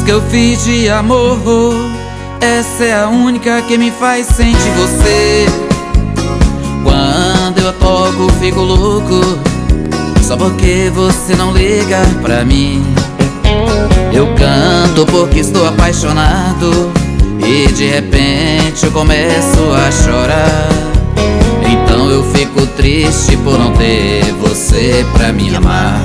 que eu fiz de amor, essa é a única que me faz sentir você. Quando eu toco fico louco, só porque você não liga pra mim. Eu canto porque estou apaixonado e de repente eu começo a chorar. Então eu fico triste por não ter você pra me amar.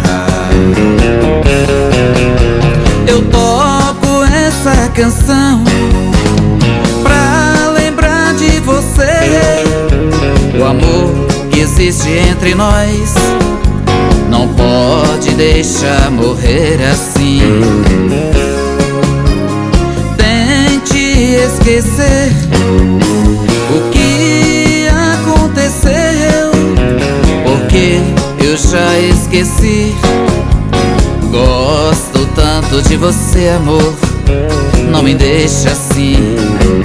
Eu toco essa canção pra lembrar de você. O amor que existe entre nós não pode deixar morrer assim. Tente esquecer o que aconteceu, porque eu já esqueci. Gosto tanto de você, amor, não me deixa assim.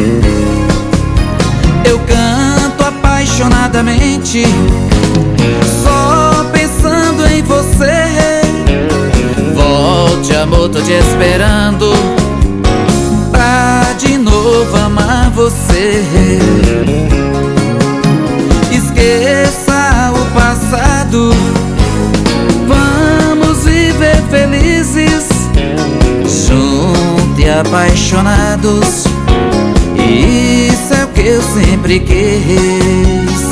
Eu canto apaixonadamente, só pensando em você. Volte, amor, tô te esperando pra de novo amar você. Esqueça o passado, vamos viver felizes, juntos e apaixonados. Isso é o que eu sempre quis.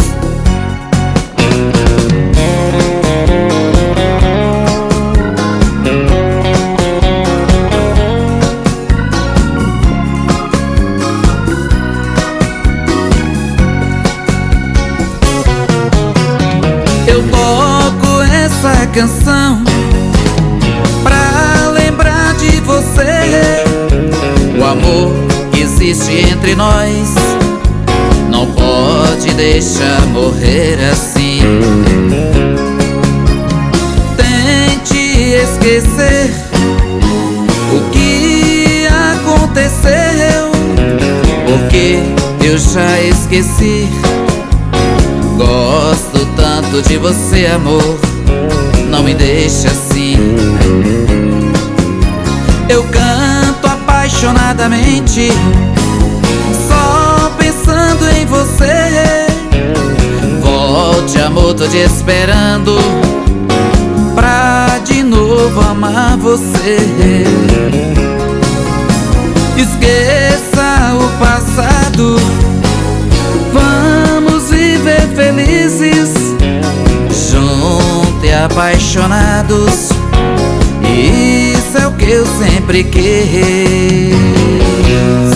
Eu toco essa canção pra lembrar de você. O amor que existe entre nós não pode deixar morrer assim. Tente esquecer o que aconteceu, porque eu já esqueci. Gosto tanto de você, amor, não me deixa assim. Eu canto apaixonadamente, só pensando em você. Volte, amor, tô te esperando pra de novo amar você. Esqueça o passado, vamos viver felizes, juntos e apaixonados. Isso é o que eu sempre quis.